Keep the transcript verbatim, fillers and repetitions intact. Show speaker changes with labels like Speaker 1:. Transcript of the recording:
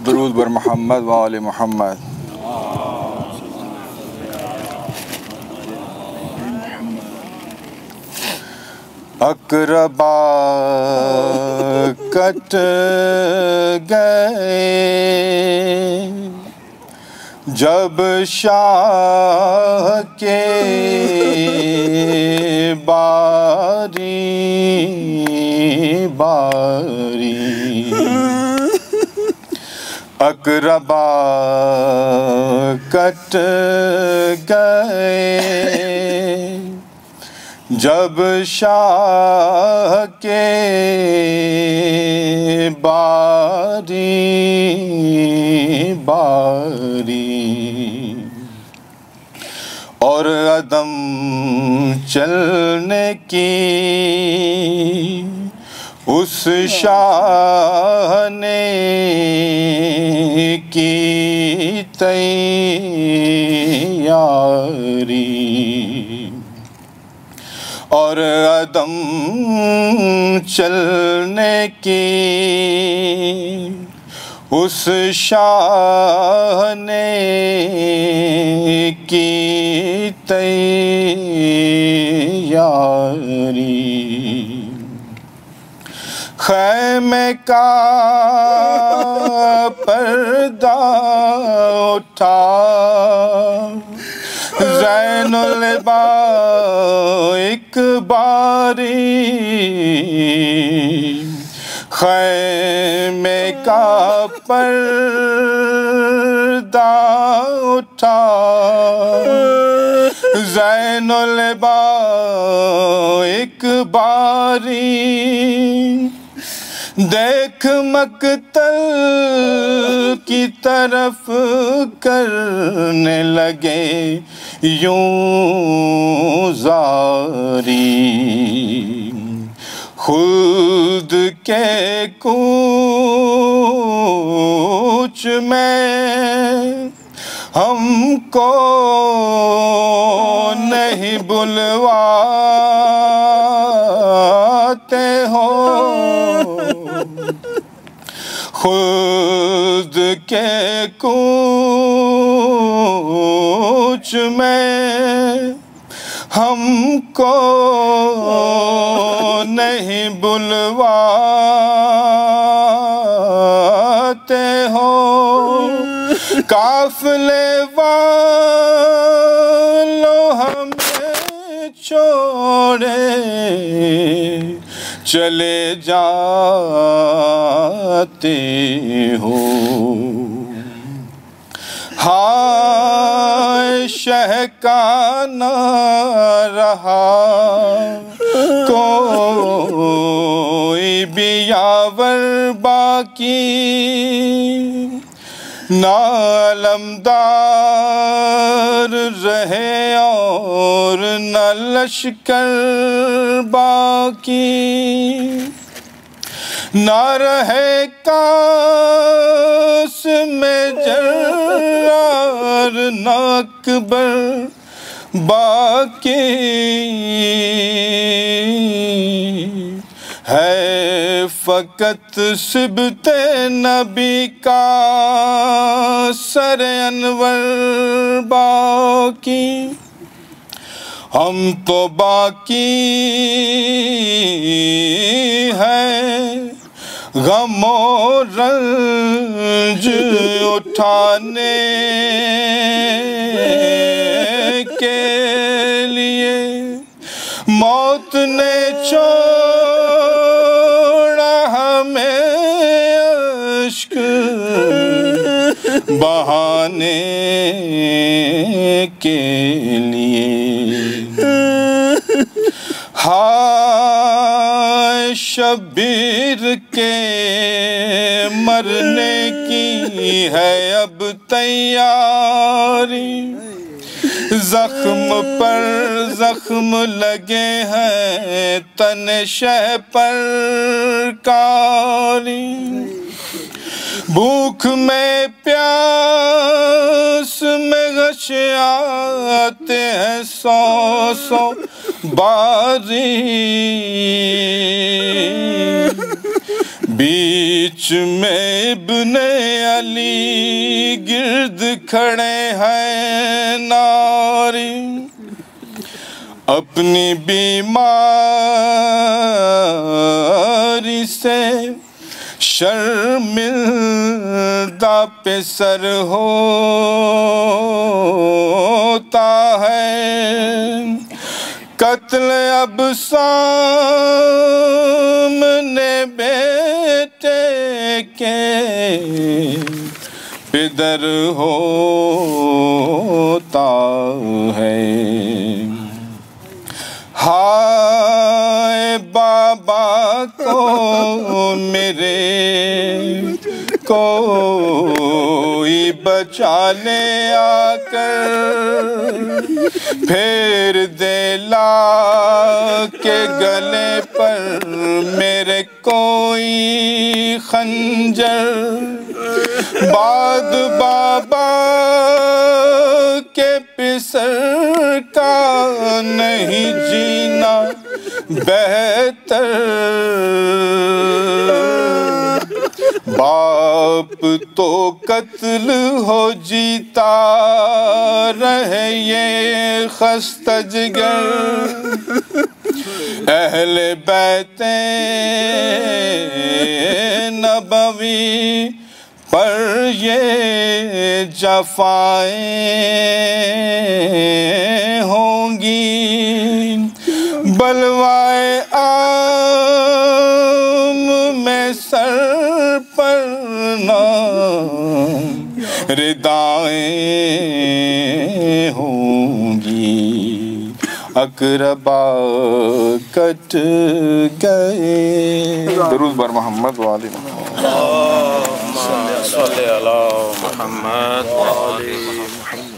Speaker 1: दरूद बर मोहम्मद व आले मोहम्मद। अकरबा कट गए जब शाह के बारी बारी, अकरबा कट गए जब शाह के बारी बारी, और अदम चलने की उस शाह ने की तैयारी, और अदम चलने की उस शाह ने की तैयारी। ख़ैमे का पर्दा उठा ज़ैनुल बा एक बारी, ख़ैमे का पर्दा उठा ज़ैनुल बा एक बारी, देख मकतल की तरफ करने लगे यूं ज़ारी, खुद के कूच में हमको नहीं बुलवाते हो, खुद के कूच में हमको नहीं बुलवाते हो, काफ़िले वालों हमें छोड़े चले जाते हो। हाय शह का न रहा कोई भी यावर बाकी, ना अलमदार रहे और न लश्कर बाकी, ना रहे कास में जर्रार न अकबर बाकी, है फ़कत सिबते नबी का सर अनवर बाकी, हम तो बाकी हैं गमो रंज उठाने के लिए, मौत ने छोड़ा हमें अश्क बहाने के लिए। हाय शब्बीर के मरने की है अब तैयारी, जख्म पर जख्म लगे हैं तन शह पर कारी, भूख में प्यास में गश आते हैं सौ सौ बारी, बीच में इब्ने अली गिर्द खड़े हैं नारी, अपनी बीमारी से शर्मिंदा पे सर होता है। कत्ल अब सामने बेटे के पिदर होता है। हाय बाबा को मेरे कोई बचा ले आकर, फेर दे ला के गले पर मेरे कोई खंजर। बाद बाबा के पिसर का नहीं जीना बेहतर। बाप तो कत्ल हो जीता रहे ये खस्ता जिगर। अहले बैते नबवी पर ये जफाएं होंगी। बलवाए आम में सर पर ना रिदाएं होंगी। अकरबा कट गए। दरूद बर मोहम्मद वाले मोहम्मद।